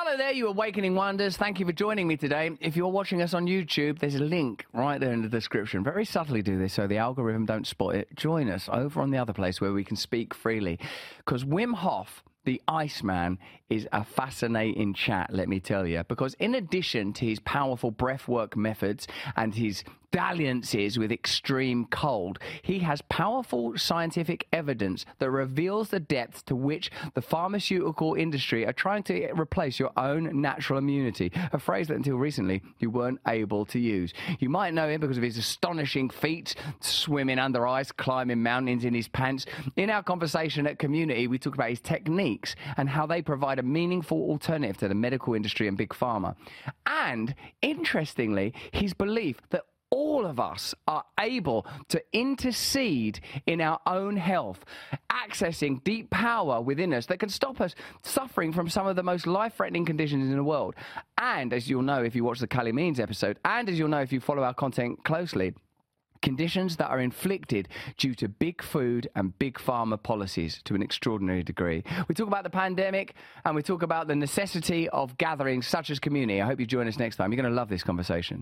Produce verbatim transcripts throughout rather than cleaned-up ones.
Hello there, you Awakening Wonders. Thank you for joining me today. If you're watching us on YouTube, there's a link right there in the description. Very subtly do this so the algorithm don't spot it. Join us over on the other place where we can speak freely. Because Wim Hof, the Iceman, is a fascinating chat, let me tell you. Because in addition to his powerful breathwork methods and his dalliances with extreme cold, he has powerful scientific evidence that reveals the depth to which the pharmaceutical industry are trying to replace your own natural immunity, a phrase that until recently you weren't able to use. You might know him because of his astonishing feats, swimming under ice, climbing mountains in his pants. In our conversation at Community, we talk about his techniques and how they provide a meaningful alternative to the medical industry and big pharma. And, interestingly, his belief that all of us are able to intercede in our own health, accessing deep power within us that can stop us suffering from some of the most life-threatening conditions in the world. And as you'll know if you watch the Cali Means episode, and as you'll know if you follow our content closely, conditions that are inflicted due to big food and big pharma policies to an extraordinary degree. We talk about the pandemic and we talk about the necessity of gatherings such as Community. I hope you join us next time. You're going to love this conversation.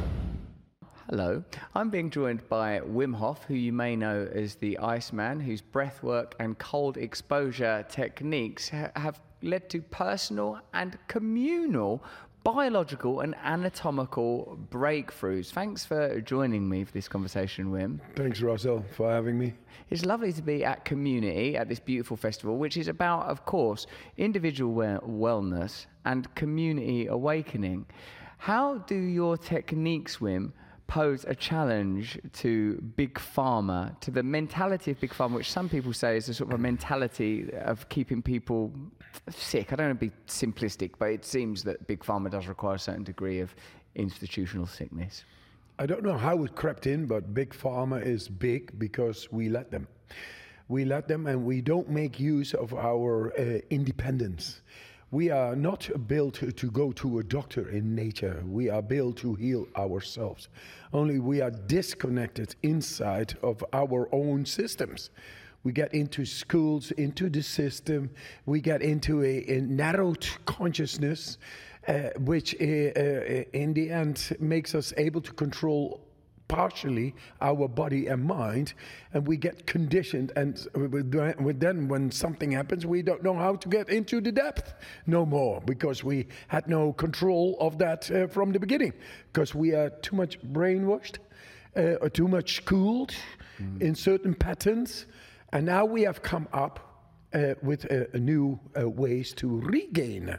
Hello, I'm being joined by Wim Hof, who you may know as the Iceman, whose breathwork and cold exposure techniques ha- have led to personal and communal biological and anatomical breakthroughs. Thanks for joining me for this conversation, Wim. Thanks, Russell, for having me. It's lovely to be at Community, at this beautiful festival, which is about, of course, individual wellness and community awakening. How do your techniques, Wim, pose a challenge to big pharma, to the mentality of big pharma, which some people say is a sort of a mentality of keeping people sick? I don't want to be simplistic, but it seems that big pharma does require a certain degree of institutional sickness. I don't know how it crept in, but big pharma is big because we let them. We let them and we don't make use of our uh, independence. We are not built to go to a doctor in nature. We are built to heal ourselves. Only we are disconnected inside of our own systems. We get into schools, into the system. We get into a, a narrowed consciousness, uh, which uh, uh, in the end makes us able to control partially our body and mind, and we get conditioned, and then when something happens we don't know how to get into the depth no more, because we had no control of that uh, from the beginning, because we are too much brainwashed, uh, or too much schooled mm. in certain patterns, and now we have come up uh, with uh, new uh, ways to regain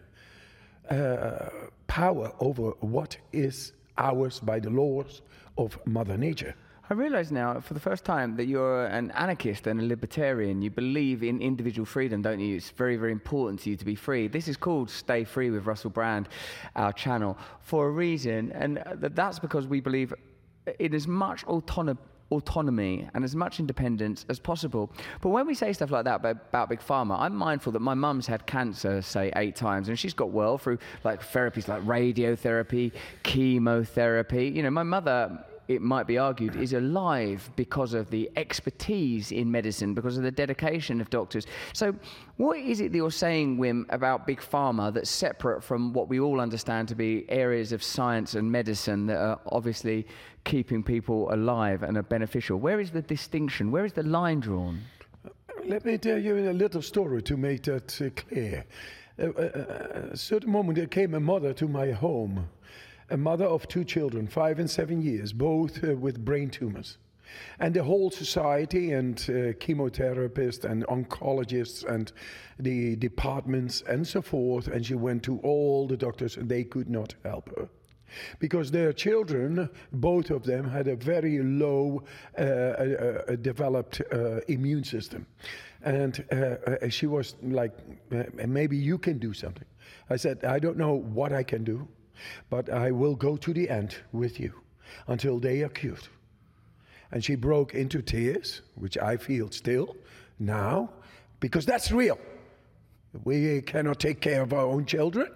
uh, power over what is ours by the laws of Mother Nature. I realise now, for the first time, that you're an anarchist and a libertarian. You believe in individual freedom, don't you? It's very, very important to you to be free. This is called Stay Free with Russell Brand, our channel, for a reason, and that's because we believe in as much autonomy autonomy and as much independence as possible. But when we say stuff like that about, about big pharma, I'm mindful that my mum's had cancer, say, eight times, and she's got well through like therapies like radiotherapy, chemotherapy. You know, my mother, it might be argued, is alive because of the expertise in medicine, because of the dedication of doctors. So what is it that you're saying, Wim, about big pharma that's separate from what we all understand to be areas of science and medicine that are obviously keeping people alive and are beneficial? Where is the distinction? Where is the line drawn? Let me tell you a little story to make that uh, clear. Uh, uh, a certain moment there came a mother to my home, a mother of two children, five and seven years, both uh, with brain tumors. And the whole society and uh, chemotherapists and oncologists and the departments and so forth, and she went to all the doctors and they could not help her. Because their children, both of them, had a very low uh, uh, developed uh, immune system. And uh, uh, she was like, uh, maybe you can do something. I said, I don't know what I can do, but I will go to the end with you until they are cured. And she broke into tears, which I feel still now, because that's real. We cannot take care of our own children.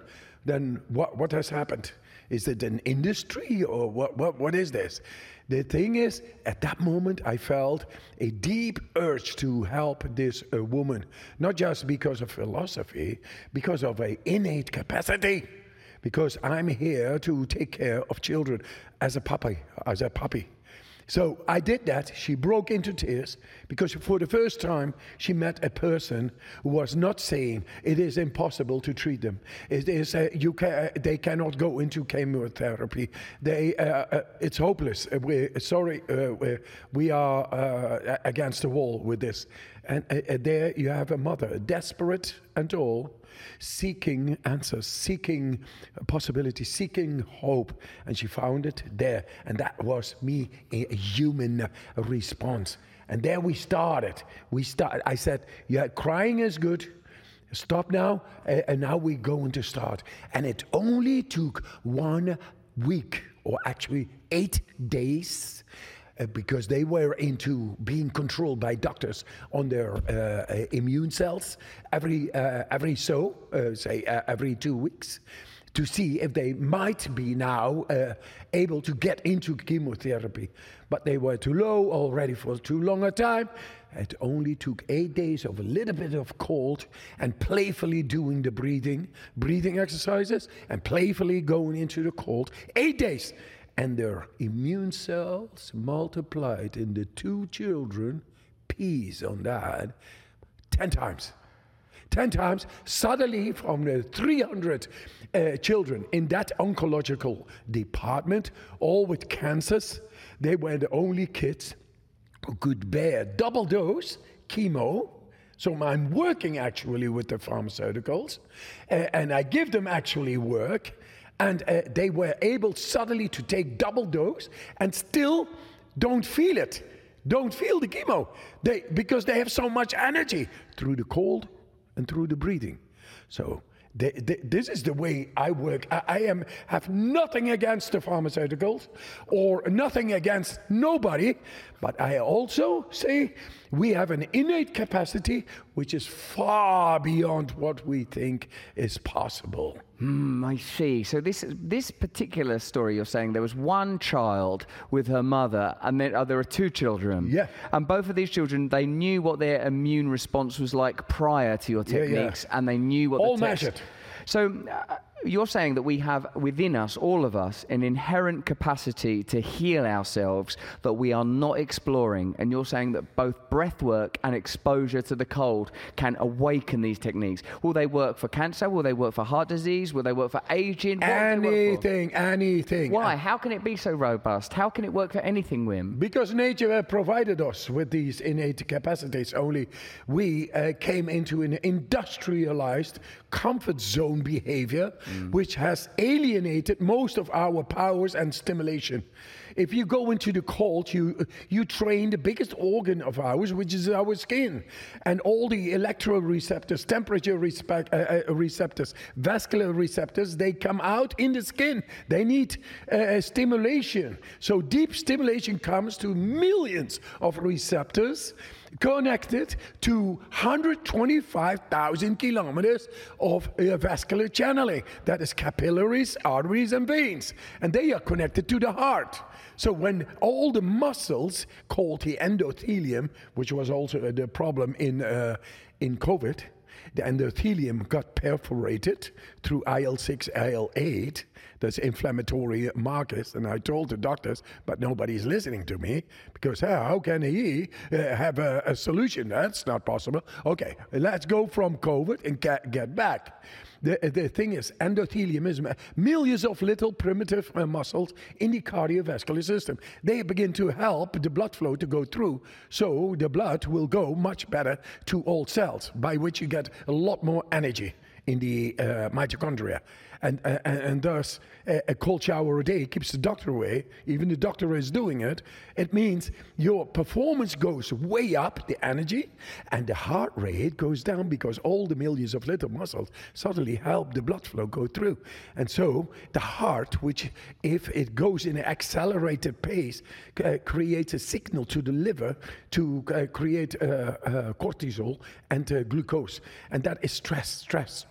then what, what has happened? Is it an industry or what, what, what is this? The thing is, at that moment, I felt a deep urge to help this uh, woman, not just because of philosophy, because of an innate capacity, because I'm here to take care of children as a puppy, as a puppy. So I did that. She broke into tears because for the first time she met a person who was not saying it is impossible to treat them. It is uh, you can, uh, they cannot go into chemotherapy. They uh, uh, it's hopeless. Uh, we're sorry. Uh, we're, we are uh, against the wall with this. And uh, uh, there you have a mother, desperate and all, seeking answers, seeking possibilities, seeking hope, and she found it there. And that was me, a, a human response. And there we started. We start. I said, "Yeah, crying is good. Stop now." Uh, and now we're going to start. And it only took one week, or actually eight days. Uh, because they were into being controlled by doctors on their uh, uh, immune cells every uh, every so uh, say uh, every two weeks to see if they might be now uh, able to get into chemotherapy, but they were too low already for too long a time. It only took eight days of a little bit of cold and playfully doing the breathing breathing exercises and playfully going into the cold. Eight days. And their immune cells multiplied in the two children, peas on that, ten times. Ten times, suddenly from the three hundred uh, children in that oncological department, all with cancers, they were the only kids who could bear double dose chemo. So I'm working actually with the pharmaceuticals, uh, and I give them actually work. And uh, they were able suddenly to take double dose and still don't feel it, don't feel the chemo, they, because they have so much energy through the cold and through the breathing. So they, they, this is the way I work. I, I am have nothing against the pharmaceuticals or nothing against nobody, but I also say we have an innate capacity which is far beyond what we think is possible. Hmm, I see. So this this particular story, you're saying there was one child with her mother, and then oh, there are two children. Yeah. And both of these children, they knew what their immune response was like prior to your techniques, yeah, yeah. and they knew what all the text... measured. So uh, you're saying that we have within us, all of us, an inherent capacity to heal ourselves that we are not exploring. And you're saying that both breath work and exposure to the cold can awaken these techniques. Will they work for cancer? Will they work for heart disease? Will they work for aging? What anything, anything. Why? How can it be so robust? How can it work for anything, Wim? Because nature provided us with these innate capacities. Only we uh, came into an industrialized comfort zone behavior, mm. which has alienated most of our powers and stimulation. If you go into the cold, you you train the biggest organ of ours, which is our skin, and all the electroreceptors, temperature respect, uh, uh, receptors, vascular receptors, they come out in the skin. They need uh, stimulation. So deep stimulation comes to millions of receptors connected to one hundred twenty-five thousand kilometers of uh, vascular channeling. That is capillaries, arteries, and veins. And they are connected to the heart. So when all the muscles, called the endothelium, which was also the problem in uh, in COVID, the endothelium got perforated through I L six, I L eight, those inflammatory markers. And I told the doctors, but nobody's listening to me, because uh, how can he uh, have a, a solution? That's not possible. Okay, let's go from COVID and get, get back. The, the thing is, endothelium is millions of little primitive uh, muscles in the cardiovascular system. They begin to help the blood flow to go through, so the blood will go much better to all cells, by which you get a lot more energy in the uh, mitochondria. And, uh, and thus, uh, a cold shower a day keeps the doctor away. Even the doctor is doing it. It means your performance goes way up, the energy, and the heart rate goes down, because all the millions of little muscles suddenly help the blood flow go through. And so the heart, which if it goes in an accelerated pace, uh, creates a signal to the liver to uh, create uh, uh, cortisol and uh, glucose. And that is stress, stress, stress.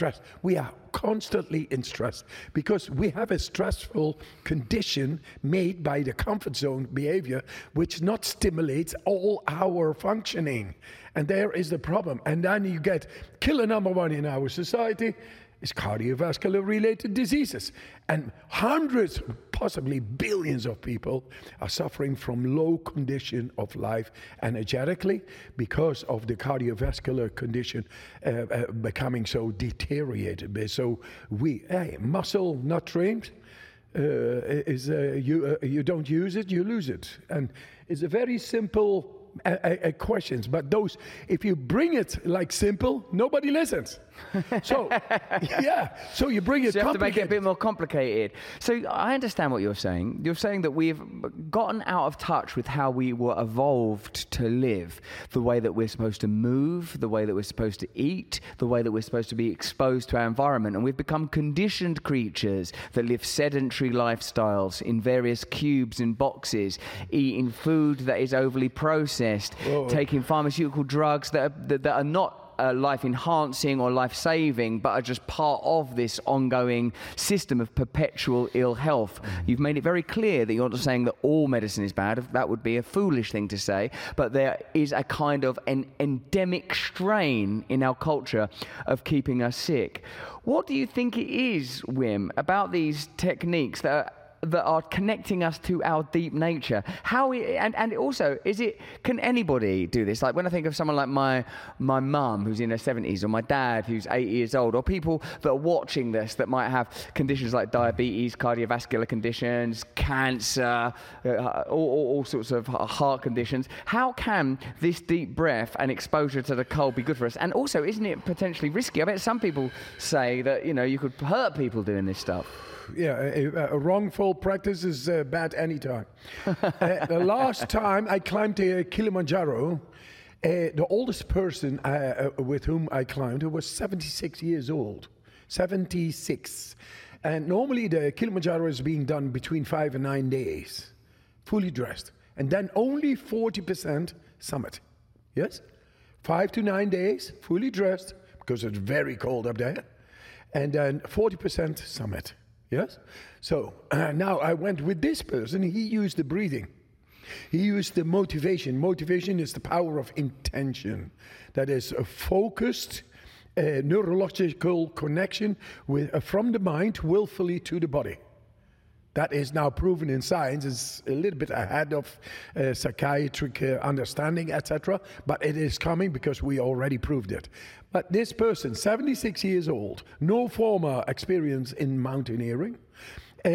stress. We are constantly in stress because we have a stressful condition made by the comfort zone behavior, which not stimulates all our functioning. And there is the problem. And then you get killer number one in our society is cardiovascular related diseases. And hundreds, possibly billions of people are suffering from low condition of life energetically because of the cardiovascular condition uh, uh, becoming so deteriorated. So we, hey, muscle not trained, uh, is uh, you, uh, you don't use it, you lose it. And it's a very simple uh, uh, questions, but those, if you bring it like simple, nobody listens. So, yeah, so you bring it so you have to make it a complicated. bit more complicated. So I understand what you're saying. You're saying that we've gotten out of touch with how we were evolved to live, the way that we're supposed to move, the way that we're supposed to eat, the way that we're supposed to be exposed to our environment, and we've become conditioned creatures that live sedentary lifestyles in various cubes and boxes, eating food that is overly processed, Whoa. taking pharmaceutical drugs that are, that, that are not Uh, life-enhancing or life-saving, but are just part of this ongoing system of perpetual ill health. Mm. You've made it very clear that you're not saying that all medicine is bad. That would be a foolish thing to say. But there is a kind of an endemic strain in our culture of keeping us sick. What do you think it is, Wim, about these techniques that are that are connecting us to our deep nature? How we, and, and also, is it, can anybody do this? Like when I think of someone like my my mum who's in her seventies, or my dad who's eighty years old, or people that are watching this that might have conditions like diabetes, cardiovascular conditions, cancer, uh, all, all, all sorts of heart conditions. How can this deep breath and exposure to the cold be good for us? And also, isn't it potentially risky? I bet some people say that, you know, you could hurt people doing this stuff. Yeah, a, a wrongful practice is uh, bad anytime. uh, the last time I climbed uh, Kilimanjaro, uh, the oldest person uh, uh, with whom I climbed was seventy-six years old. seventy-six. And normally the Kilimanjaro is being done between five and nine days, fully dressed. And then only forty percent summit. Yes? Five to nine days, fully dressed, because it's very cold up there. And then forty percent summit. Yes? So uh, now I went with this person. He used the breathing. He used the motivation. Motivation is the power of intention. That is a focused uh, neurological connection with, uh, from the mind willfully to the body. That is now proven in science. It's a little bit ahead of uh, psychiatric uh, understanding, et cetera. But it is coming because we already proved it. But this person, seventy-six years old, no former experience in mountaineering, uh,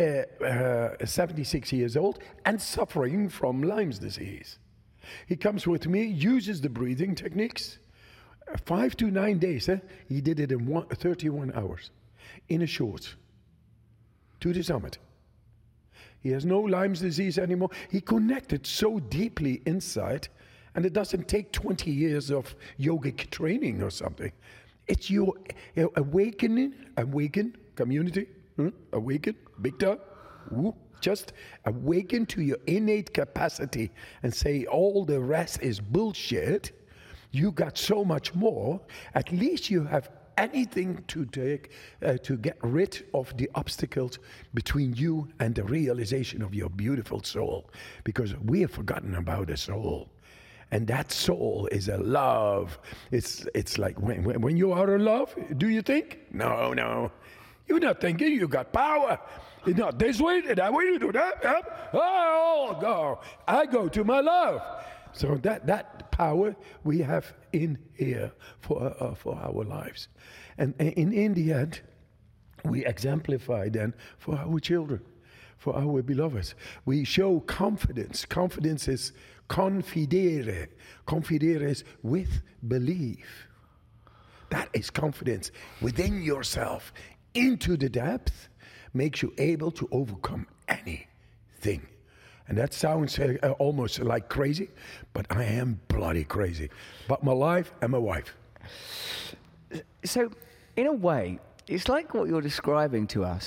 uh, seventy-six years old, and suffering from Lyme's disease. He comes with me, uses the breathing techniques. Uh, five to nine days, eh? He did it in one, thirty-one hours, in a short, to the summit. He has no Lyme's disease anymore. He connected so deeply inside, and it doesn't take twenty years of yogic training or something. It's your, your awakening, awaken community, hmm? awaken, big time. Ooh. Just awaken to your innate capacity and say all the rest is bullshit. You got so much more. At least you have anything to take uh, to get rid of the obstacles between you and the realization of your beautiful soul, because we have forgotten about the soul, and that soul is a love. It's it's like when, when when you are in love, do you think? No, no, you're not thinking. You got power. It's not this way and that way. You do that. Yep. Oh, go. I go to my love. So that that power we have in here for uh, for our lives, and in in the end, we exemplify then for our children, for our beloveds. We show confidence. Confidence is confidere. Confidere is with belief. That is confidence within yourself, into the depth, makes you able to overcome anything. And that sounds uh, uh, almost like crazy, but I am bloody crazy. But my life and my wife. So, in a way, it's like what you're describing to us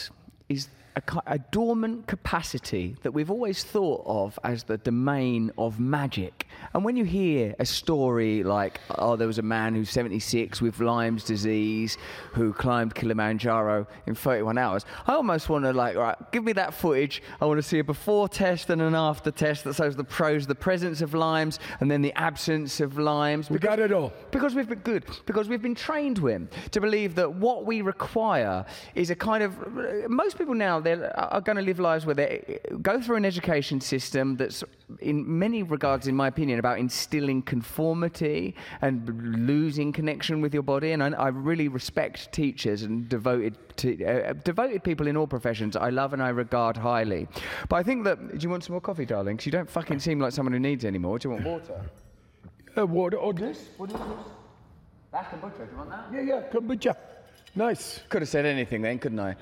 is a, a dormant capacity that we've always thought of as the domain of magic. And when you hear a story like, oh, there was a man who's seventy-six with Lyme's disease who climbed Kilimanjaro in thirty-one hours, I almost want to like, all right, give me that footage. I want to see a before test and an after test that shows the pros, the presence of Lyme's and then the absence of Lyme's. We got it all. Because we've been good. Because we've been trained, Wim, to believe that what we require is a kind of... Most people now, they are going to live lives where they go through an education system that's, in many regards, in my opinion, about instilling conformity and losing connection with your body. And I, I really respect teachers and devoted to, uh, devoted people in all professions I love and I regard highly. But I think that... Do you want some more coffee, darling? Because you don't fucking seem like someone who needs any more. Do you want water? Uh, water or this? What is this? That's kombucha. Do you want that? Yeah, yeah, kombucha. Nice. Could have said anything then, couldn't I?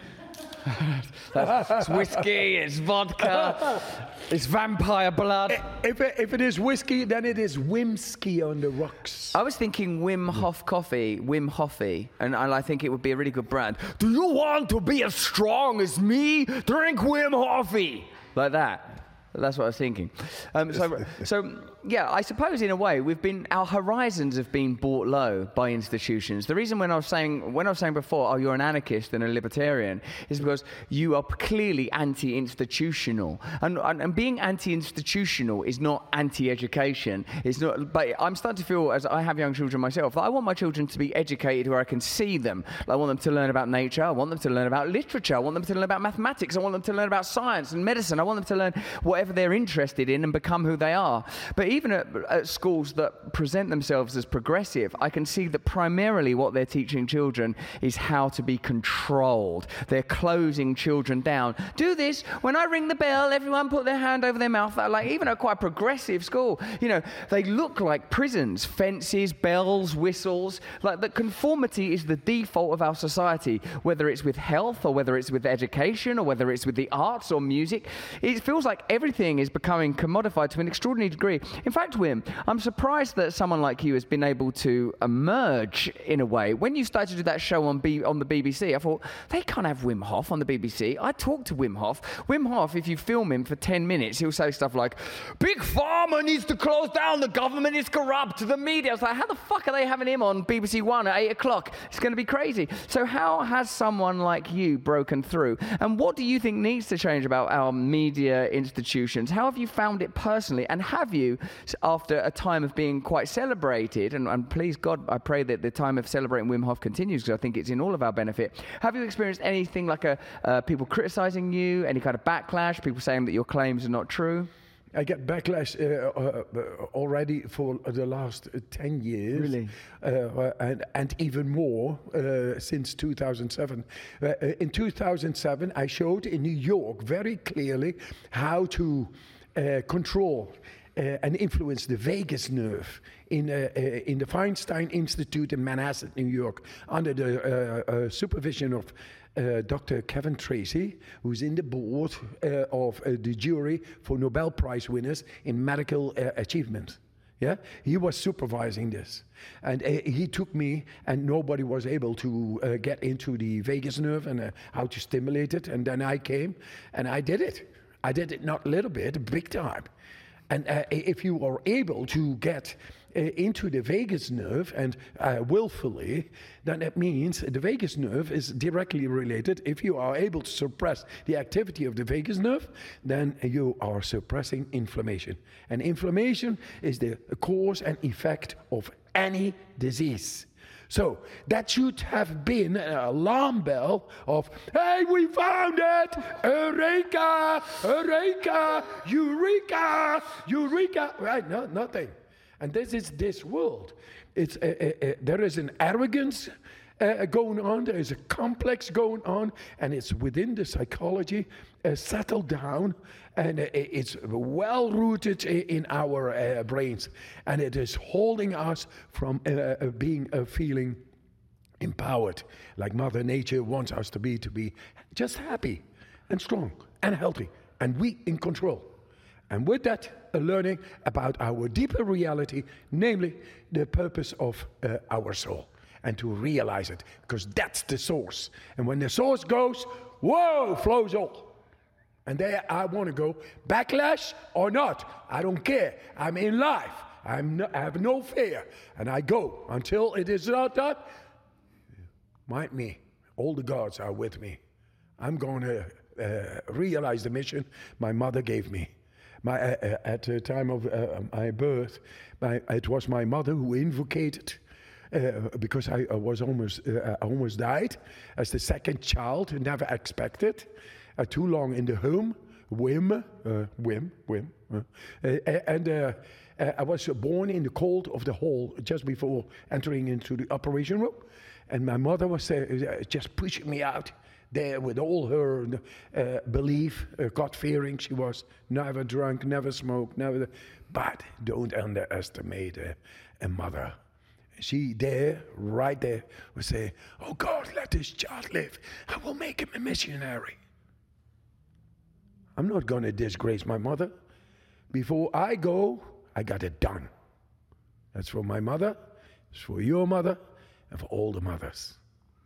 That's, it's whiskey, it's vodka, it's vampire blood. If it, if it is whiskey, then it is Wimsky on the rocks. I was thinking Wim Hof coffee, Wim Hofy, and I think it would be a really good brand. Do you want to be as strong as me? Drink Wim Hofy. Like that. That's what I was thinking. Um, so, so yeah, I suppose in a way we've been our horizons have been brought low by institutions. The reason when I was saying when I was saying before, oh, you're an anarchist and a libertarian, is because you are clearly anti-institutional, and and, and being anti-institutional is not anti-education. It's not. But I'm starting to feel, as I have young children myself, that I want my children to be educated where I can see them. I want them to learn about nature. I want them to learn about literature. I want them to learn about mathematics. I want them to learn about science and medicine. I want them to learn whatever they're interested in and become who they are. But even at, at schools that present themselves as progressive, I can see that primarily what they're teaching children is how to be controlled. They're closing children down. Do this. When I ring the bell, everyone put their hand over their mouth. Like even at quite a progressive school, you know, they look like prisons. Fences, bells, whistles. Like that conformity is the default of our society, whether it's with health or whether it's with education or whether it's with the arts or music. It feels like everything is becoming commodified to an extraordinary degree. In fact, Wim, I'm surprised that someone like you has been able to emerge in a way. When you started to do that show on B- on the B B C, I thought, they can't have Wim Hof on the B B C. I talked to Wim Hof. Wim Hof, if you film him for ten minutes, he'll say stuff like, Big Pharma needs to close down, the government is corrupt, the media. I was like, how the fuck are they having him on B B C One at eight o'clock? It's going to be crazy. So how has someone like you broken through? And what do you think needs to change about our media institutions? How have you found it personally? And have you, after a time of being quite celebrated, and, and please God, I pray that the time of celebrating Wim Hof continues because I think it's in all of our benefit, have you experienced anything like a uh, people criticizing you, any kind of backlash, people saying that your claims are not true? I get backlash uh, uh, already for the last uh, ten years. Really? Uh, and, and even more uh, since two thousand seven. Uh, in two thousand seven, I showed in New York very clearly how to uh, control uh, and influence the vagus nerve in, uh, uh, in the Feinstein Institute in Manhasset, New York, under the uh, uh, supervision of Uh, Doctor Kevin Tracy, who's in the board uh, of uh, the jury for Nobel Prize winners in medical uh, achievement. Yeah, he was supervising this, and uh, he took me, and nobody was able to uh, get into the vagus nerve and uh, how to stimulate it. And then I came, and I did it. I did it not a little bit, big time. And uh, if you are able to get uh, into the vagus nerve and uh, willfully, then that means the vagus nerve is directly related. If you are able to suppress the activity of the vagus nerve, then you are suppressing inflammation. And inflammation is the cause and effect of any disease. So that should have been an alarm bell of, hey, we found it! Eureka! Eureka! Eureka! Eureka! Right, no, nothing. And this is this world. It's uh, uh, uh, there is an arrogance uh, going on. There is a complex going on, and it's within the psychology uh, settled down, and uh, it's well rooted in our uh, brains, and it is holding us from uh, uh, being uh, feeling empowered, like Mother Nature wants us to be, to be just happy and strong and healthy, and we in control. And with that, uh, learning about our deeper reality, namely the purpose of uh, our soul, and to realize it, because that's the source. And when the source goes, whoa, flows all. And there I want to go, backlash or not, I don't care. I'm in life. I'm no, I have no fear. And I go until it is not done. Mind me, all the gods are with me. I'm going to uh, realize the mission my mother gave me. My, uh, at the time of uh, my birth, my, it was my mother who invocated, uh, because I, I was almost, uh, I almost died as the second child, never expected, uh, too long in the home, whim, uh, whim, whim, uh, uh, and uh, uh, I was born in the cold of the hall just before entering into the operation room, and my mother was uh, just pushing me out there with all her uh, belief, uh, God-fearing. She was never drunk, never smoked, never. But don't underestimate a, a mother. She there, right there, would say, "Oh God, let this child live. I will make him a missionary." I'm not going to disgrace my mother. Before I go, I got it done. That's for my mother, it's for your mother, and for all the mothers.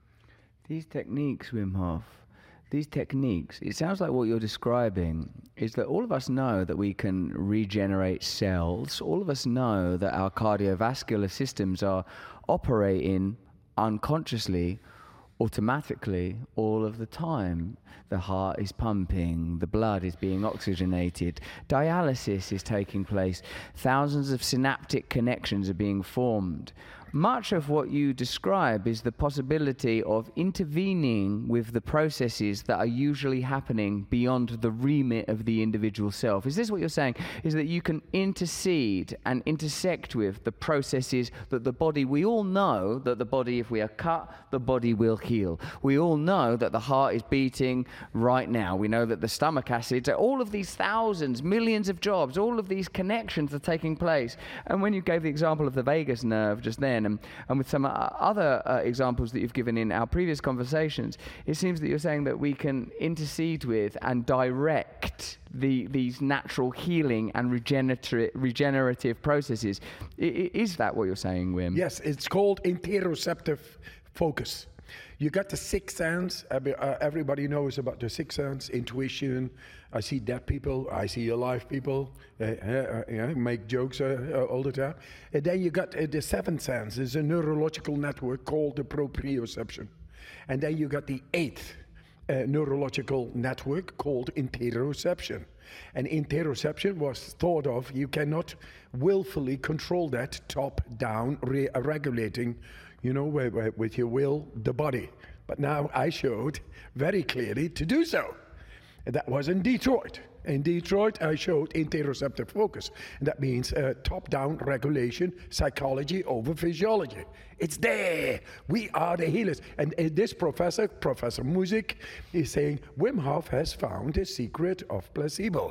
These techniques, Wim Hof, these techniques, it sounds like what you're describing is that all of us know that we can regenerate cells. All of us know that our cardiovascular systems are operating unconsciously, automatically, all of the time. The heart is pumping, the blood is being oxygenated, dialysis is taking place, thousands of synaptic connections are being formed. Much of what you describe is the possibility of intervening with the processes that are usually happening beyond the remit of the individual self. Is this what you're saying? Is that you can intercede and intersect with the processes that the body, we all know that the body, if we are cut, the body will heal. We all know that the heart is beating right now. We know that the stomach acids, all of these thousands, millions of jobs, all of these connections are taking place. And when you gave the example of the vagus nerve just then, And, and with some other uh, examples that you've given in our previous conversations, it seems that you're saying that we can intercede with and direct the, these natural healing and regenerative, regenerative processes. I, is that what you're saying, Wim? Yes, it's called interoceptive focus. You got the sixth sense. Everybody knows about the sixth sense, intuition. I see dead people. I see alive people. Uh, uh, uh, make jokes uh, uh, all the time. And then you got uh, the seventh sense. It's a neurological network called the proprioception. And then you got the eighth uh, neurological network called interoception. And interoception was thought of, you cannot willfully control that top-down re- regulating, you know, with your will, the body. But now I showed very clearly to do so. And that was in Detroit. In Detroit, I showed interoceptive focus. And that means uh, top-down regulation, psychology over physiology. It's there. We are the healers. And uh, this professor, Professor Music, is saying Wim Hof has found the secret of placebo.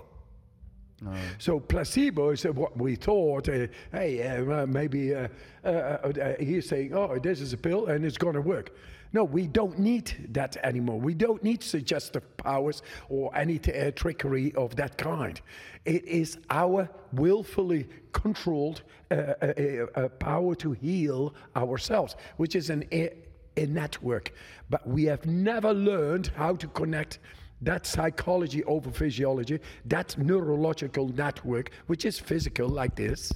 Oh. So placebo is what we thought, uh, hey, uh, maybe uh, uh, uh, he's saying, oh, this is a pill and it's going to work. No, we don't need that anymore. We don't need suggestive powers or any t- uh, trickery of that kind. It is our willfully controlled uh, uh, uh, power to heal ourselves, which is an, a, a network. But we have never learned how to connect that psychology over physiology, that neurological network, which is physical like this,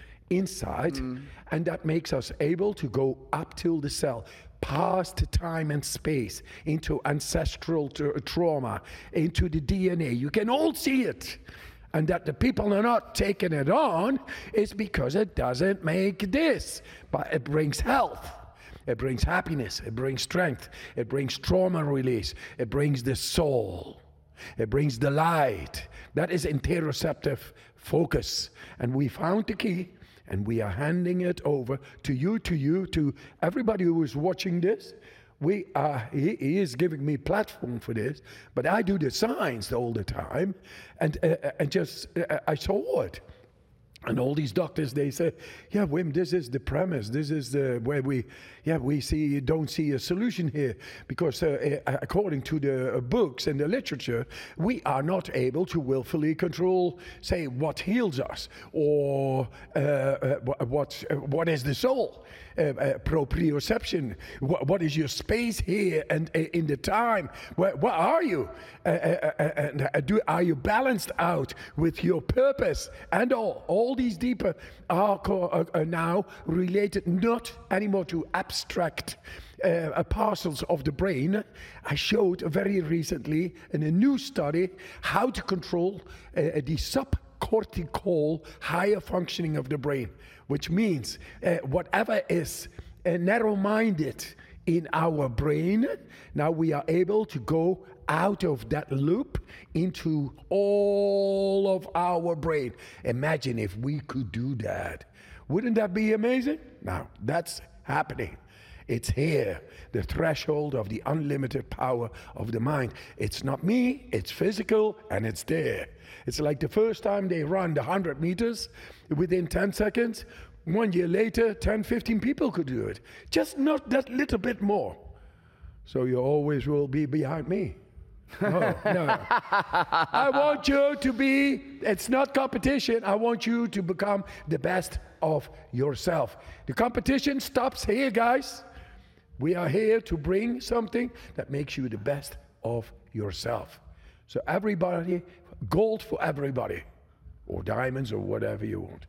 inside, mm. and that makes us able to go up till the cell, past time and space, into ancestral tra- trauma, into the D N A. You can all see it. And that the people are not taking it on is because it doesn't make this, but it brings health. It brings happiness, it brings strength, it brings trauma release, it brings the soul, it brings the light. That is interoceptive focus. And we found the key, and we are handing it over to you, to you, to everybody who is watching this. We are, he, he is giving me platform for this, but I do the science all the time, and, uh, and just, uh, I saw it. And all these doctors, they say, yeah, Wim, this is the premise. This is the where we, yeah, we see don't see a solution here. Because uh, according to the uh, books and the literature, we are not able to willfully control, say, what heals us or uh, uh, what, uh, what is the soul. Uh, uh, proprioception. What, what is your space here and uh, in the time? Where, where are you? Uh, uh, uh, and uh, do, are you balanced out with your purpose? And all, all these deeper are, co- are now related not anymore to abstract uh, parcels of the brain. I showed very recently in a new study how to control uh, the subcortical higher functioning of the brain, which means uh, whatever is uh, narrow-minded in our brain, now we are able to go out of that loop into all of our brain. Imagine if we could do that. Wouldn't that be amazing? Now, that's happening. It's here, the threshold of the unlimited power of the mind. It's not me, it's physical, and it's there. It's like the first time they run the one hundred meters within ten seconds. One year later, ten, fifteen people could do it. Just not that little bit more. So you always will be behind me. No, no. I want you to be, it's not competition. I want you to become the best of yourself. The competition stops here, guys. We are here to bring something that makes you the best of yourself. So everybody, gold for everybody, or diamonds or whatever you want.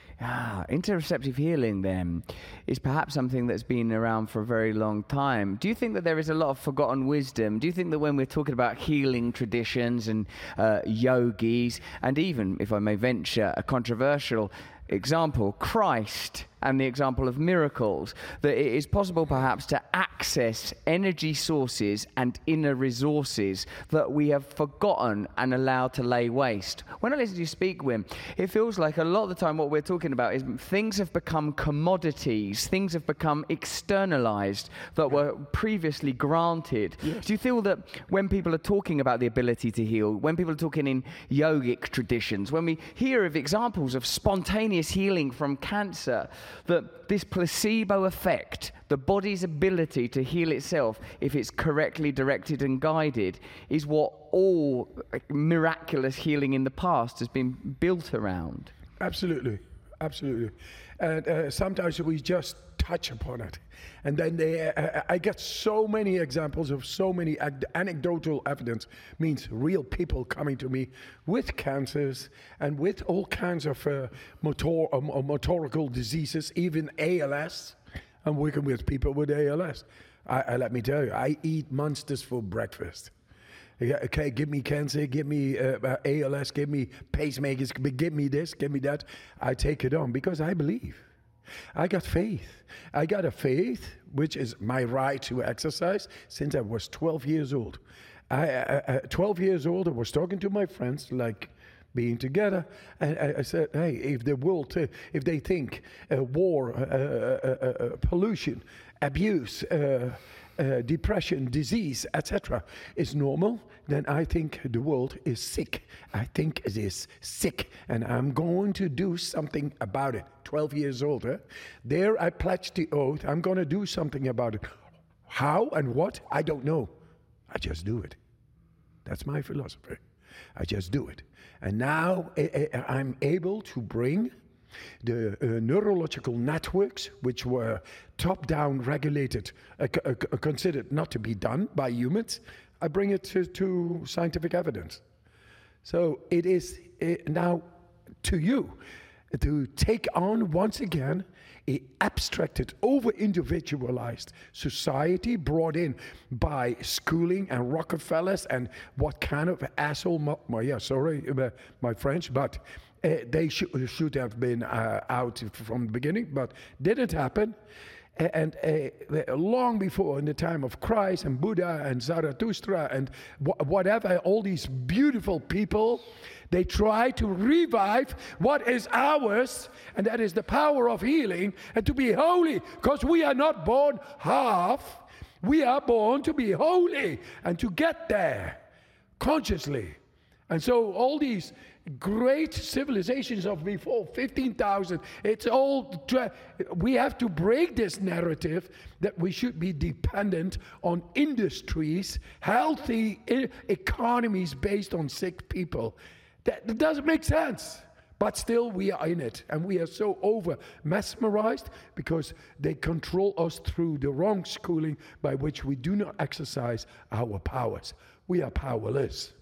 Ah, interoceptive healing then is perhaps something that's been around for a very long time. Do you think that there is a lot of forgotten wisdom? Do you think that when we're talking about healing traditions and uh, yogis, and even, if I may venture, a controversial example, Christ and the example of miracles, that it is possible perhaps to access energy sources and inner resources that we have forgotten and allowed to lay waste? When I listen to you speak, Wim, it feels like a lot of the time what we're talking about is things have become commodities, things have become externalized that were previously granted. Yes. Do you feel that when people are talking about the ability to heal, when people are talking in yogic traditions, when we hear of examples of spontaneous healing from cancer, that this placebo effect, the body's ability to heal itself if it's correctly directed and guided, is what all miraculous healing in the past has been built around? Absolutely, absolutely. And uh, sometimes we just touch upon it. And then they, uh, I get so many examples of so many ag- anecdotal evidence, means real people coming to me with cancers and with all kinds of uh, motor, uh, motorical diseases, even A L S. I'm working with people with A L S. I, I, let me tell you, I eat monsters for breakfast. Okay, give me cancer, give me uh, A L S, give me pacemakers, give me this, give me that. I take it on because I believe. I got faith. I got a faith, which is my right to exercise since I was twelve years old. I, I, I twelve years old, I was talking to my friends, like being together, and I, I said, hey, if the world, uh, if they think uh, war, uh, uh, uh, uh, pollution, abuse, uh, uh, depression, disease, et cetera is normal, then I think the world is sick. I think it is sick, and I'm going to do something about it. twelve years old, huh? There I pledged the oath, I'm going to do something about it. How and what, I don't know. I just do it. That's my philosophy. I just do it. And now I, I, I'm able to bring the uh, neurological networks, which were top-down regulated, uh, c- uh, considered not to be done by humans, I bring it to, to scientific evidence. So it is uh, now to you to take on once again a abstracted, over-individualized society brought in by schooling and Rockefellers and what kind of asshole, mo- well, yeah, sorry, uh, my French, but uh, they sh- should have been uh, out from the beginning, but didn't happen. And uh, long before, in the time of Christ and Buddha and Zarathustra and wh- whatever, all these beautiful people, they try to revive what is ours, and that is the power of healing and to be holy, because we are not born half. We are born to be holy and to get there consciously. And so all these great civilizations of before fifteen thousand, it's all, tra- we have to break this narrative that we should be dependent on industries, healthy e- economies based on sick people. That, that doesn't make sense. But still we are in it, and we are so over mesmerized because they control us through the wrong schooling by which we do not exercise our powers. We are powerless.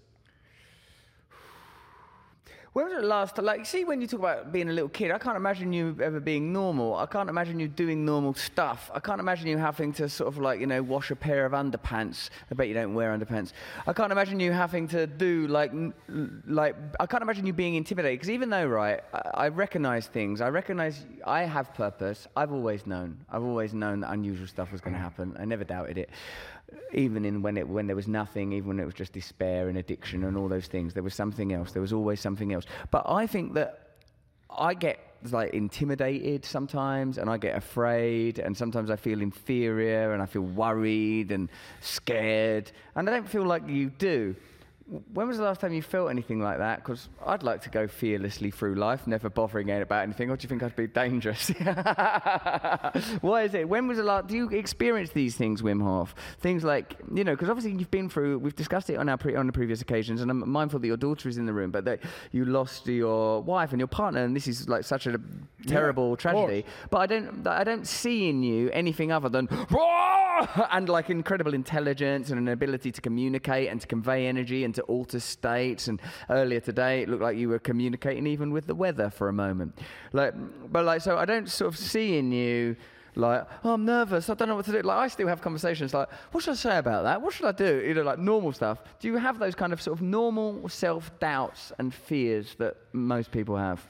When was it last, like, see, when you talk about being a little kid, I can't imagine you ever being normal. I can't imagine you doing normal stuff. I can't imagine you having to sort of like, you know, wash a pair of underpants. I bet you don't wear underpants. I can't imagine you having to do like, like, I can't imagine you being intimidated. Because even though, right, I, I recognize things, I recognize I have purpose. I've always known. I've always known that unusual stuff was going to happen. I never doubted it. Even in when it when there was nothing, even when it was just despair and addiction and all those things, there was something else. There was always something else. But I think that I get like intimidated sometimes, and I get afraid, and sometimes I feel inferior, and I feel worried and scared, and I don't feel like you do. When was the last time you felt anything like that? Because I'd like to go fearlessly through life, never bothering about anything. Or do you think I'd be dangerous? Why is it? When was the last? Do you experience these things, Wim Hof? Things like, you know, because obviously you've been through. We've discussed it on our pre, on the previous occasions, and I'm mindful that your daughter is in the room, but that you lost your wife and your partner, and this is like such a terrible yeah, tragedy. But I don't, I don't see in you anything other than and like incredible intelligence and an ability to communicate and to convey energy and to alter states. And earlier today, it looked like you were communicating even with the weather for a moment. Like, but like, so I don't sort of see in you like, oh, I'm nervous, I don't know what to do. Like, I still have conversations like, what should I say about that? What should I do? You know, like normal stuff. Do you have those kind of sort of normal self-doubts and fears that most people have?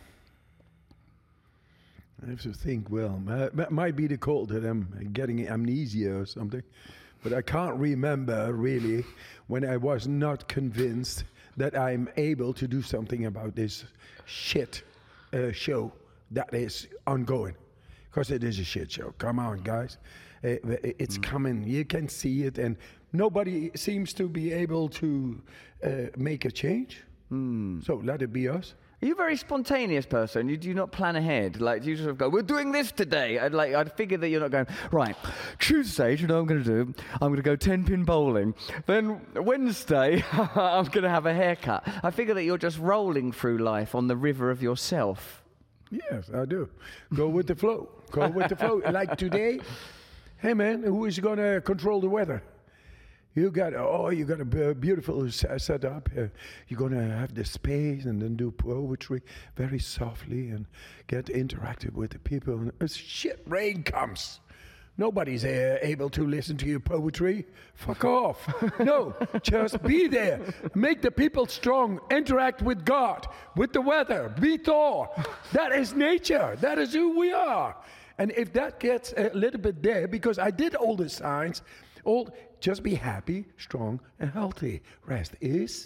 I have to think, well, that might be the cold that I'm getting amnesia or something. But I can't remember really when I was not convinced that I'm able to do something about this shit uh, show that is ongoing. Because it is a shit show. Come on, guys. Uh, it's mm. coming. You can see it. And nobody seems to be able to uh, make a change. Mm. So let it be us. Are you a very spontaneous person? You do not plan ahead. Like, do you sort of go, we're doing this today? I'd like, I'd figure that you're not going, right, Tuesday, do you know what I'm going to do? I'm going to go ten-pin bowling. Then Wednesday, I'm going to have a haircut. I figure that you're just rolling through life on the river of yourself. Yes, I do. Go with the flow. Go with the flow. Like today, hey, man, who is going to control the weather? You got, oh, you got a beautiful setup. Uh, you're going to have the space and then do poetry very softly and get interactive with the people. And as shit rain comes, nobody's uh, able to listen to your poetry. Fuck off. No, just be there. Make the people strong. Interact with God, with the weather. Be Thor. That is nature. That is who we are. And if that gets a little bit there, because I did all the signs, all... Just be happy, strong, and healthy. Rest is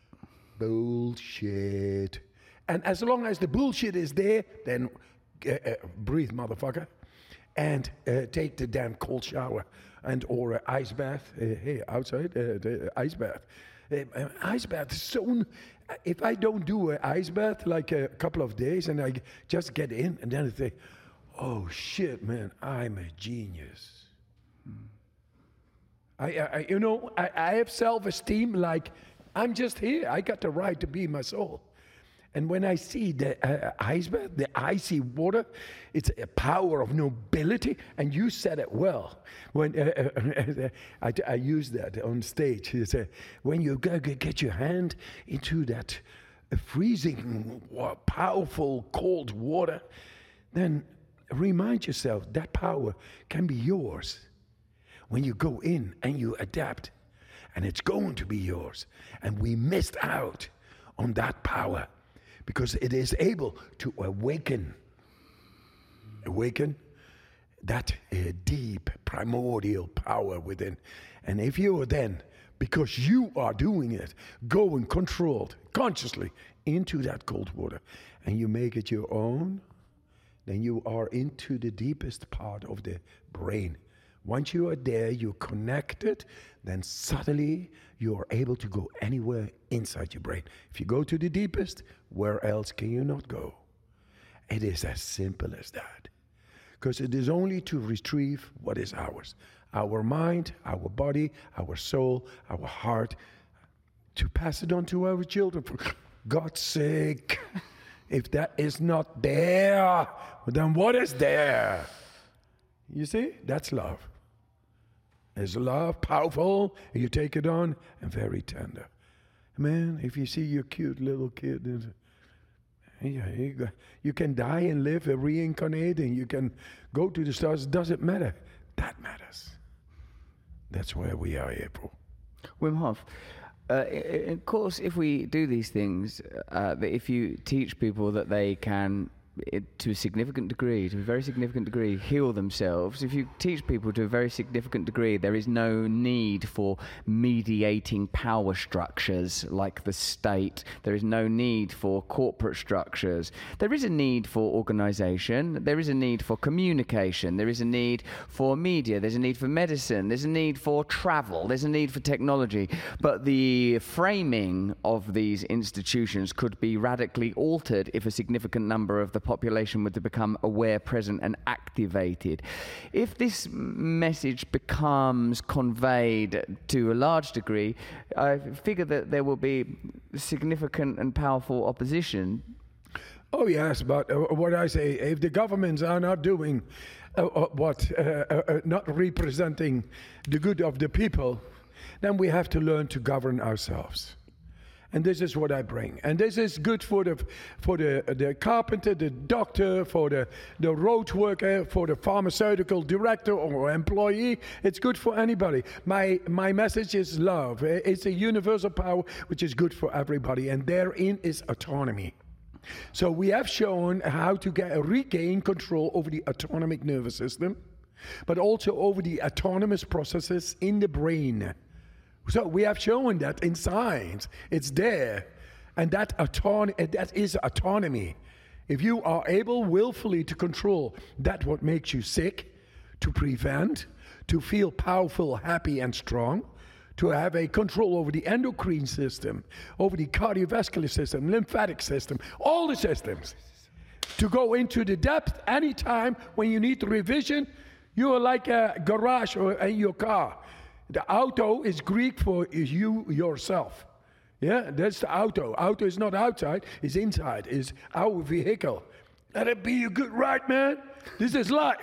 bullshit. And as long as the bullshit is there, then uh, uh, breathe, motherfucker. And uh, take the damn cold shower and or an ice bath. Uh, hey, outside, uh, the ice bath. Uh, uh, ice bath is so... If I don't do an ice bath like a couple of days and I just get in and then I think, oh shit, man, I'm a genius. Hmm. I, I, you know, I, I have self-esteem like I'm just here. I got the right to be my soul. And when I see the uh, ice bath, the icy water, it's a power of nobility. And you said it well. When uh, uh, I, I used that on stage. You said, when you get your hand into that freezing, powerful, cold water, then remind yourself that power can be yours. When you go in and you adapt, and it's going to be yours. And we missed out on that power because it is able to awaken, awaken that uh, deep primordial power within. And if you are then, because you are doing it, going controlled, consciously into that cold water, and you make it your own, then you are into the deepest part of the brain, Once you are there, you're connected, then suddenly you are able to go anywhere inside your brain. If you go to the deepest, where else can you not go? It is as simple as that. Because it is only to retrieve what is ours. Our mind, our body, our soul, our heart, to pass it on to our children. For God's sake, if that is not there, then what is there? You see, that's love. It's love, powerful, and you take it on, and very tender. Man, if you see your cute little kid, yeah, you, you can die and live, and reincarnate, and you can go to the stars. It doesn't matter. That matters. That's where we are here for. Wim Hof, uh, of course, if we do these things, uh, if you teach people that they can, it, to a significant degree, to a very significant degree, heal themselves. If you teach people to a very significant degree, there is no need for mediating power structures like the state. There is no need for corporate structures. There is a need for organization. There is a need for communication. There is a need for media. There's a need for medicine. There's a need for travel. There's a need for technology. But the framing of these institutions could be radically altered if a significant number of the population were to become aware, present, and activated. If this message becomes conveyed to a large degree, I figure that there will be significant and powerful opposition. Oh yes, but uh, what I say, if the governments are not doing uh, uh, what, uh, uh, uh, not representing the good of the people, then we have to learn to govern ourselves. And this is what I bring. And this is good for the for the the carpenter, the doctor, for the, the road worker, for the pharmaceutical director or employee. It's good for anybody. My my message is love. It's a universal power which is good for everybody. And therein is autonomy. So we have shown how to get regain control over the autonomic nervous system, but also over the autonomous processes in the brain. So we have shown that in science, it's there. And that, auton- that is autonomy. If you are able willfully to control that what makes you sick, to prevent, to feel powerful, happy, and strong, to have a control over the endocrine system, over the cardiovascular system, lymphatic system, all the systems, to go into the depth anytime when you need revision, you are like a garage or in your car. The auto is Greek for you yourself. Yeah, that's the auto. Auto is not outside, it's inside, it's our vehicle. Let it be a good ride, man. This is life.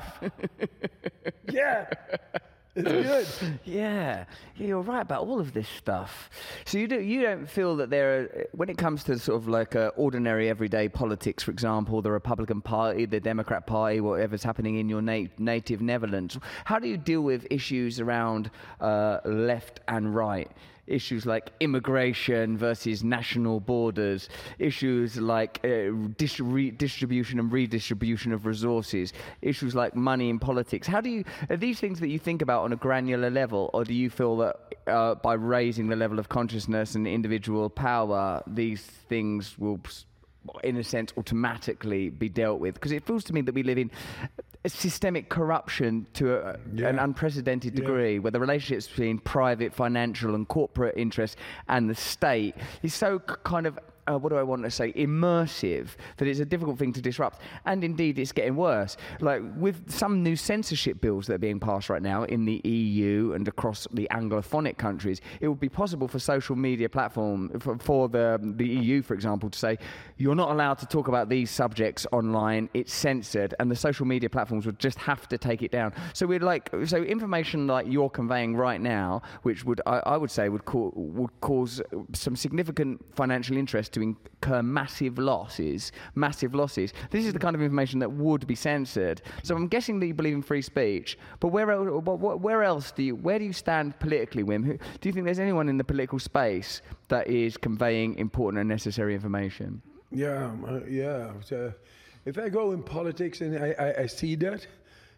Yeah. It's good. Yeah, you're right about all of this stuff. So you do you don't feel that there are, when it comes to sort of like uh, ordinary everyday politics, for example, the Republican Party, the Democrat Party, whatever's happening in your na- native Netherlands, how do you deal with issues around uh, left and right? Issues like immigration versus national borders, issues like uh, dis- re- distribution and redistribution of resources, issues like money in politics. How do you, are these things that you think about on a granular level, or do you feel that uh, by raising the level of consciousness and individual power, these things will, in a sense, automatically be dealt with? Because it feels to me that we live in systemic corruption to a, yeah. an unprecedented degree, yeah. where the relationships between private, financial, and corporate interests and the state is so c- kind of, uh, what do I want to say, immersive, that it's a difficult thing to disrupt. And indeed, it's getting worse. Like with some new censorship bills that are being passed right now in the E U and across the Anglophonic countries, it would be possible for social media platform, for, for the, the E U, for example, to say, you're not allowed to talk about these subjects online, it's censored, and the social media platforms would just have to take it down. So we'd like, so information like you're conveying right now, which would, I, I would say, would, co- would cause some significant financial interest to incur massive losses, massive losses. This is the kind of information that would be censored. So I'm guessing that you believe in free speech, but where else, where else do you, where do you stand politically, Wim? Who, do you think there's anyone in the political space that is conveying important and necessary information? Yeah, uh, yeah. So if I go in politics and I, I, I see that,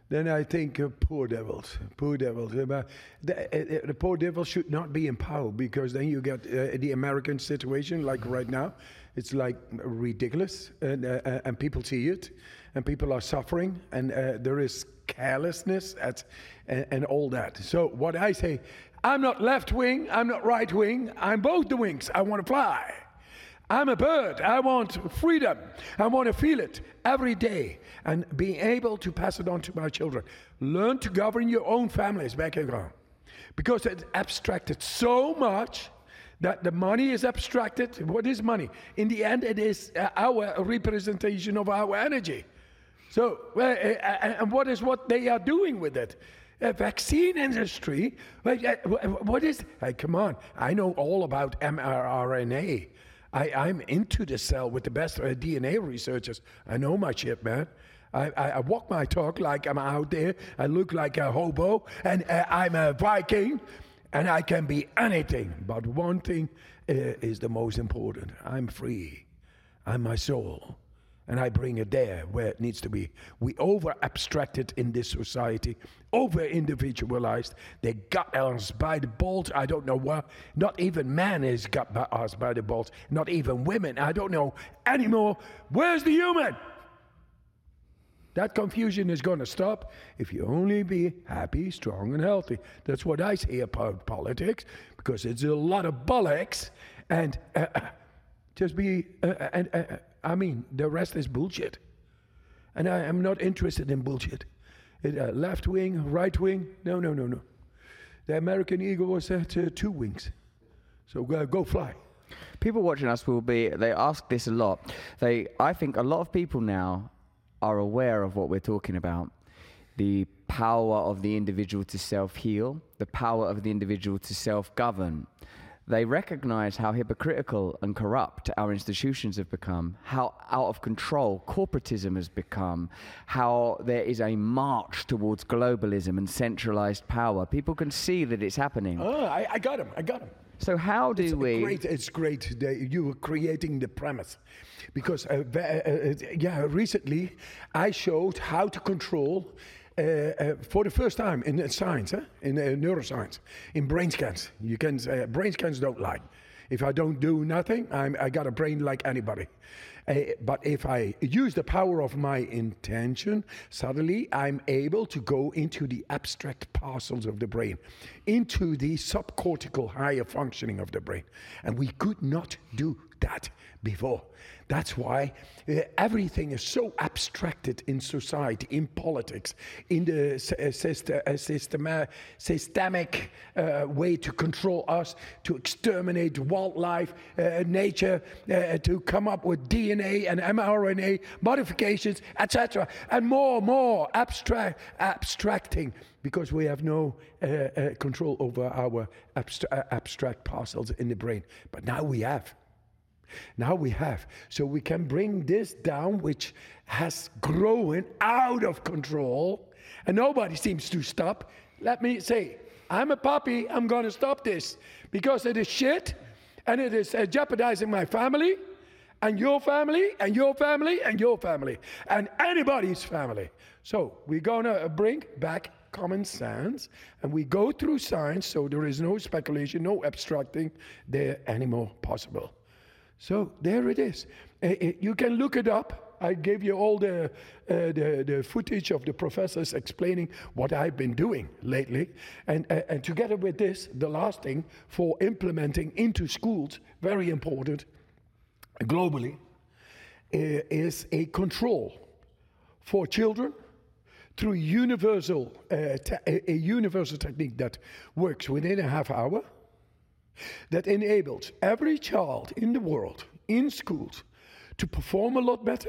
then I think uh, poor devils, poor devils. Uh, the, uh, the poor devils should not be in power, because then you get uh, the American situation like right now. It's like ridiculous, and uh, and people see it, and people are suffering, and uh, there is carelessness at, and, and all that. So what I say, I'm not left wing, I'm not right wing, I'm both the wings. I want to fly. I'm a bird. I want freedom. I want to feel it every day and being able to pass it on to my children. Learn to govern your own families back at home, because it's abstracted so much that the money is abstracted. What is money? In the end, it is our representation of our energy. So, uh, uh, and what is what they are doing with it? A vaccine industry. What is? Hey, come on! I know all about mRNA. I, I'm into the cell with the best uh, D N A researchers. I know my shit, man. I, I, I walk my talk like I'm out there. I look like a hobo, and uh, I'm a Viking, and I can be anything. But one thing uh, is the most important. I'm free. I'm my soul. And I bring it there where it needs to be. We over-abstract it in this society, over-individualized. They got us by the balls. I don't know why. Not even man is got by us by the balls. Not even women. I don't know anymore. Where's the human? That confusion is going to stop if you only be happy, strong, and healthy. That's what I say about politics, because it's a lot of bollocks. And uh, just be... Uh, and. Uh, I mean, the rest is bullshit. And I am not interested in bullshit. It, uh, left wing, right wing, no, no, no, no. The American eagle was at uh, two wings. So uh, go fly. People watching us will be, they ask this a lot. They, I think a lot of people now are aware of what we're talking about. The power of the individual to self-heal, the power of the individual to self-govern. They recognize how hypocritical and corrupt our institutions have become, how out of control corporatism has become, how there is a march towards globalism and centralized power. People can see that it's happening. Oh, I, I got him. I got him. So how do it's we... Great, it's great that you were creating the premise. Because, uh, uh, yeah, recently I showed how to control... Uh, uh, for the first time in uh, science, eh? in uh, neuroscience, in brain scans. You can uh, brain scans don't lie. If I don't do nothing, I'm, I got a brain like anybody. Uh, but if I use the power of my intention, suddenly I'm able to go into the abstract parcels of the brain, into the subcortical higher functioning of the brain. And we could not do that before. That's why uh, everything is so abstracted in society, in politics, in the uh, system, uh, systema, systemic uh, way to control us, to exterminate wildlife, uh, nature, uh, to come up with D N A and mRNA modifications, et cetera, and more, more abstract, abstracting, because we have no uh, uh, control over our abstra- uh, abstract parcels in the brain. But now we have. Now we have. So we can bring this down, which has grown out of control, and nobody seems to stop. Let me say, I'm a puppy, I'm going to stop this, because it is shit, and it is uh, jeopardizing my family, and your family, and your family, and your family, and anybody's family. So we're going to bring back common sense, and we go through science, so there is no speculation, no abstracting there anymore possible. So there it is. Uh, it, you can look it up. I gave you all the, uh, the the footage of the professors explaining what I've been doing lately. And, uh, and together with this, the last thing for implementing into schools, very important, globally, uh, is a control for children through universal uh, te- a, a universal technique that works within a half hour, that enables every child in the world, in schools, to perform a lot better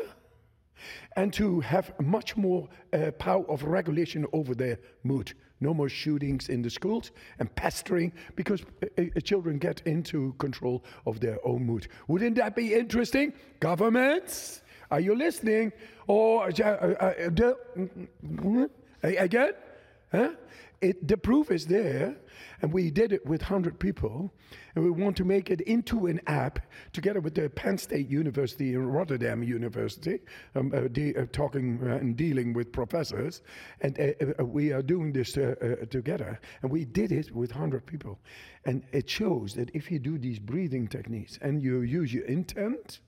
and to have much more uh, power of regulation over their mood. No more shootings in the schools and pestering, because uh, uh, children get into control of their own mood. Wouldn't that be interesting? Governments, are you listening? Or uh, uh, uh, the, again? Huh? it, the proof is there, and we did it with one hundred people, and we want to make it into an app together with the Penn State University and Rotterdam University, um, uh, de- uh, talking uh, and dealing with professors, and uh, uh, we are doing this uh, uh, together, and we did it with one hundred people, and it shows that if you do these breathing techniques and you use your intent,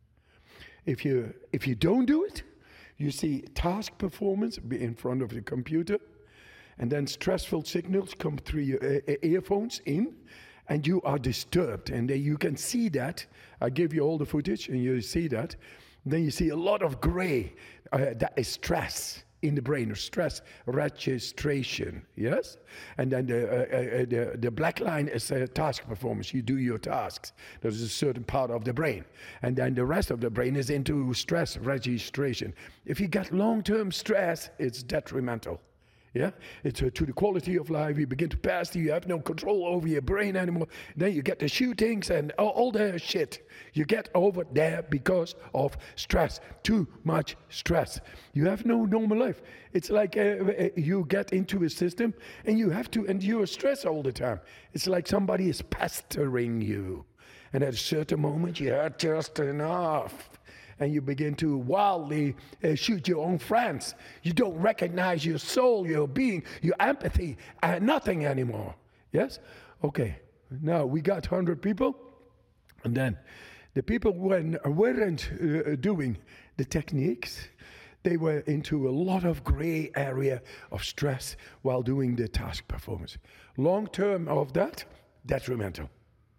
if you if you don't do it, you see task performance in front of the computer, and then stressful signals come through your uh, earphones in, and you are disturbed. And then you can see that. I give you all the footage, and you see that. Then you see a lot of gray. Uh, that is stress in the brain, or stress registration, yes? And then the, uh, uh, the, the black line is uh, task performance. You do your tasks. There's a certain part of the brain. And then the rest of the brain is into stress registration. If you get long-term stress, it's detrimental. Yeah, it's uh, to the quality of life. You begin to pass. You have no control over your brain anymore. Then you get the shootings and all, all the shit you get over there because of stress. Too much stress. You have no normal life. It's like uh, you get into a system and you have to endure stress all the time. It's like somebody is pestering you, and at a certain moment you had just enough. And you begin to wildly uh, shoot your own friends. You don't recognize your soul, your being, your empathy, uh, nothing anymore. Yes? Okay. Now we got one hundred people. And then the people when weren't uh, doing the techniques, they were into a lot of gray area of stress while doing the task performance. Long term of that, detrimental.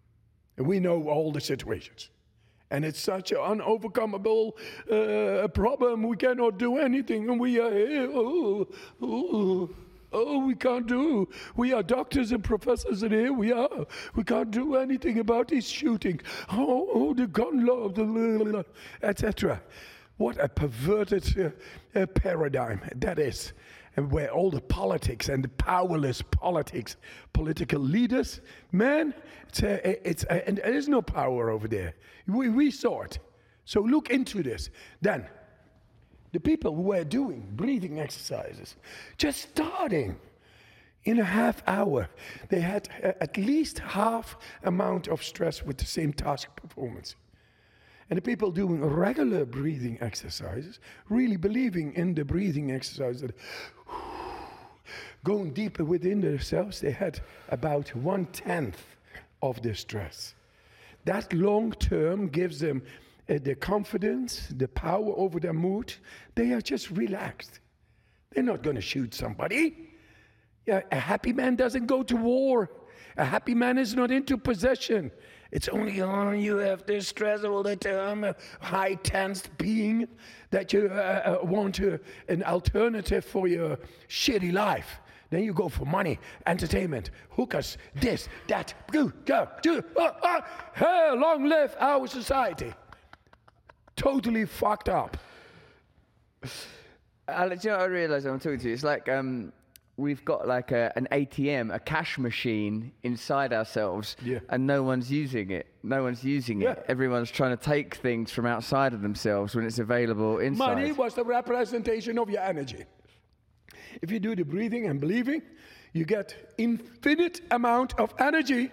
And we know all the situations. And it's such an unovercomable uh, problem. We cannot do anything. And we are here. Oh, oh, oh, we can't do. We are doctors and professors, and here we are. We can't do anything about these shootings. Oh, oh the gun law, et cetera. What a perverted uh, uh, paradigm that is. And where all the politics and the powerless politics, political leaders, man, it's a, it's a, and there is no power over there. We, we saw it. So look into this. Then, the people who were doing breathing exercises, just starting in a half hour, they had at least half amount of stress with the same task performance. And the people doing regular breathing exercises, really believing in the breathing exercise, that going deeper within themselves, they had about one-tenth of the stress. That long-term gives them uh, the confidence, the power over their mood. They are just relaxed. They're not going to shoot somebody. Yeah, a happy man doesn't go to war. A happy man is not into possession. It's only on you have this stress all the time, a high tensed being, that you uh, uh, want to, an alternative for your shitty life. Then you go for money, entertainment, hookers, this, that, go, go, do, oh, oh. Hey, long live our society. Totally fucked up. Alex, you know what I realise when I'm talking to you? It's like um, we've got like a, an A T M, a cash machine inside ourselves, yeah. and no one's using it. No one's using yeah. it. Everyone's trying to take things from outside of themselves when it's available inside. Money was the representation of your energy. If you do the breathing and believing, you get infinite amount of energy.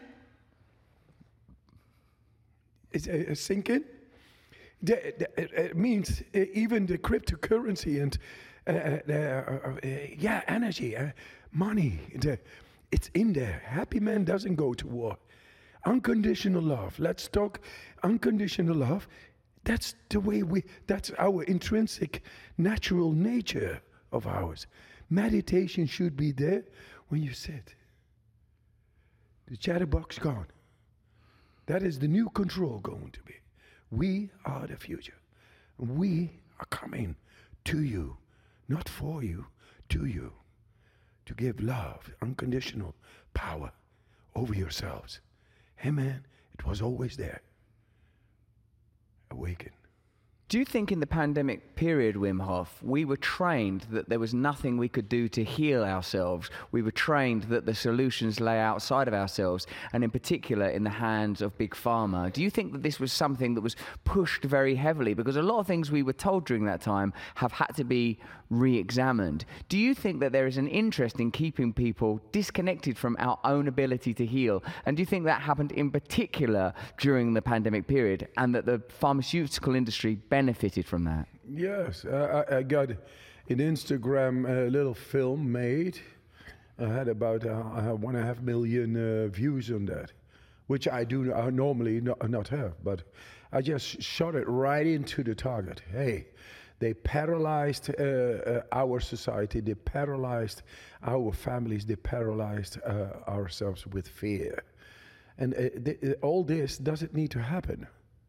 It's a, a sink in. The, the, it means uh, even the cryptocurrency and uh, uh, uh, uh, yeah, energy, uh, money. The, it's in there. Happy man doesn't go to war. Unconditional love. Let's talk unconditional love. That's the way we. That's our intrinsic, natural nature of ours. Meditation should be there when you sit. The chatterbox gone. That is the new control going to be. We are the future. We are coming to you, not for you, to you, to give love, unconditional power over yourselves. Hey man, it was always there. Awaken. Do you think in the pandemic period, Wim Hof, we were trained that there was nothing we could do to heal ourselves? We were trained that the solutions lay outside of ourselves, and in particular in the hands of Big Pharma. Do you think that this was something that was pushed very heavily? Because a lot of things we were told during that time have had to be re-examined. Do you think that there is an interest in keeping people disconnected from our own ability to heal? And do you think that happened in particular during the pandemic period, and that the pharmaceutical industry benefited from that? Yes, uh, I, I got an Instagram uh, little film made. I had about uh, one and a half million uh, views on that, which I do uh, normally not, not have, but I just shot it right into the target. Hey, they paralyzed uh, uh, our society, they paralyzed our families, they paralyzed uh, ourselves with fear. And uh, th- all this doesn't need to happen.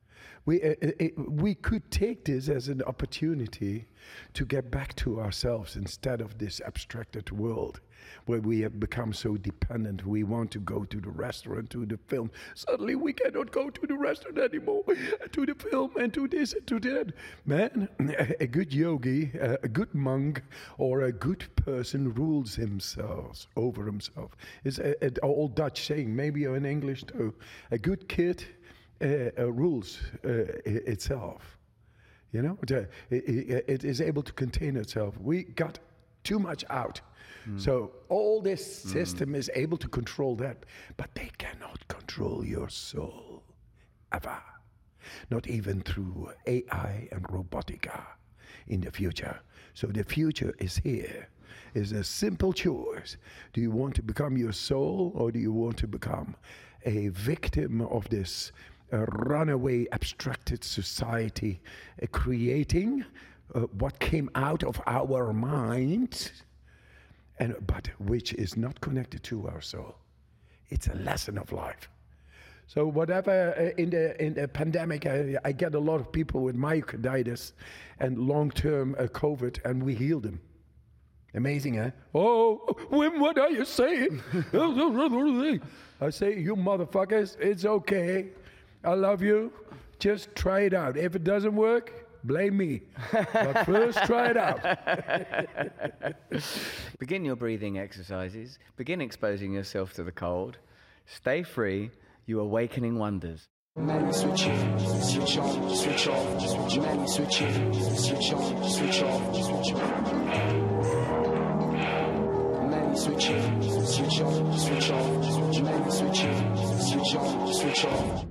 We, uh, it, we could take this as an opportunity to get back to ourselves instead of this abstracted world where we have become so dependent. We want to go to the restaurant, to the film. Suddenly we cannot go to the restaurant anymore, to the film and to this and to that. Man, a good yogi, a good monk, or a good person rules himself over himself. It's an old Dutch saying, maybe in English too. A good kid Uh, uh, rules uh, itself, you know. It, it, it is able to contain itself. We got too much out, mm. so all this system mm. is able to control that, but they cannot control your soul, ever. Not even through A I and robotica in the future. So the future is here. It's a simple choice. Do you want to become your soul, or do you want to become a victim of this a runaway abstracted society, uh, creating uh, what came out of our mind, and but which is not connected to our soul? It's a lesson of life. So whatever uh, in the in the pandemic, I, I get a lot of people with myocarditis and long-term uh, COVID, and we heal them. Amazing, huh? Oh, Wim, what are you saying? I say, you motherfuckers, it's okay. I love you. Just try it out. If it doesn't work, blame me. But first, try it out. Begin your breathing exercises. Begin exposing yourself to the cold. Stay free. You awakening wonders. Many switch in, switch on, switch off, switch on. Many switch in, switch on, switch off, switch on. Many switch in, switch on, switch off, switch on. Many switch in, switch on, switch off.